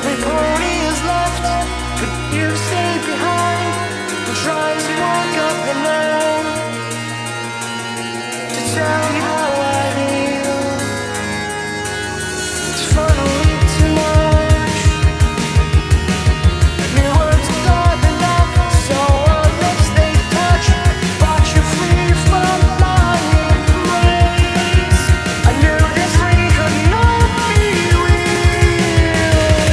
every pony is left, but you stay behind and try as you walk up the line to tell you how I feel. It's finally too much. Your words are not enough, so our lips they touch, but you're free from lying praise. I knew this ring could not be real.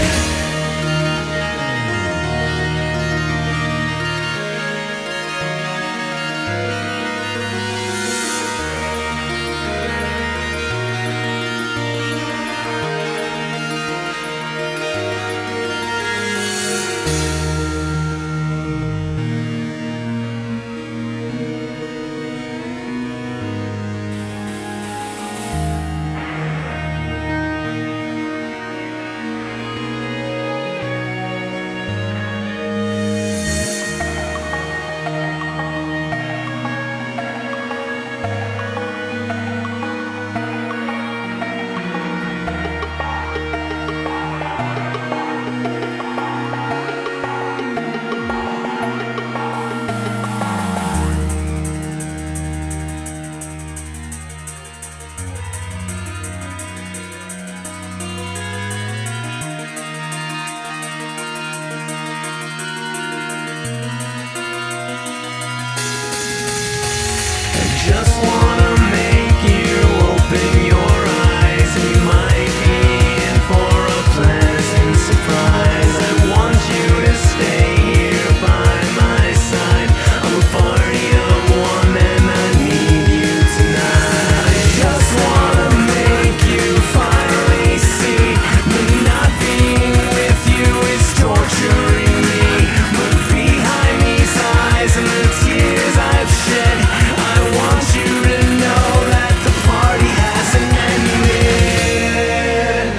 Just wanna make you open your eyes. We might be in for a pleasant surprise. I want you to stay here by my side. I'm a party of one and I need you tonight. I just wanna make you finally see that not being with you is torturing me. But behind these eyes and the tears I've shed, I want you to know that the party hasn't ended.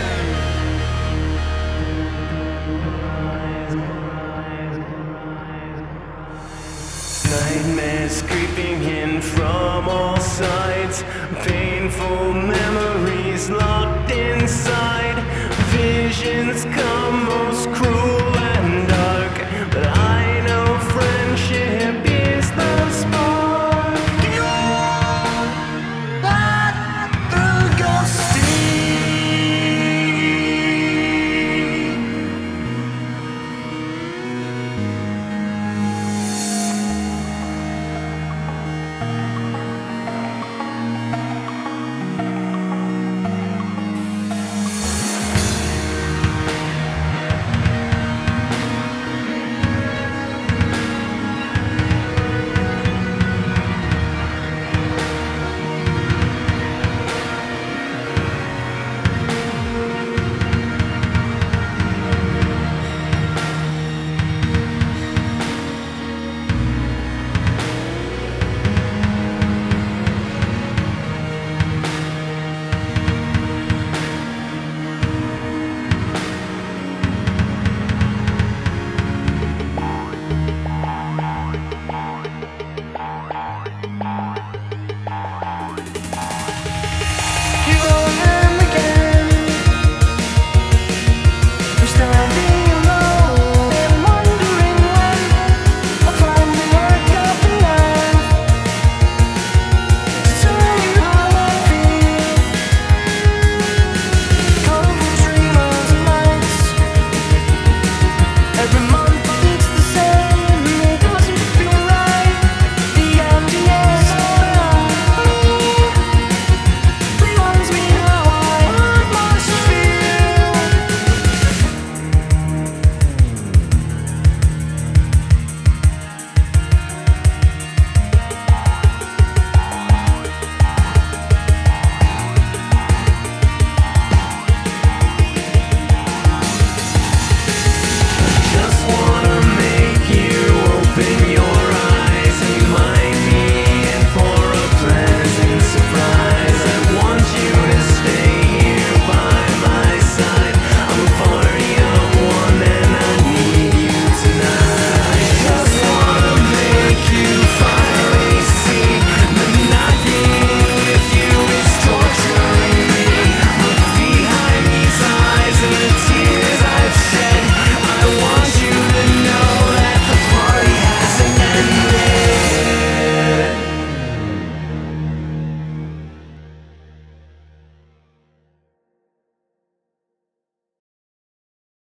Nightmares creeping in from all sides, painful memories locked inside, visions come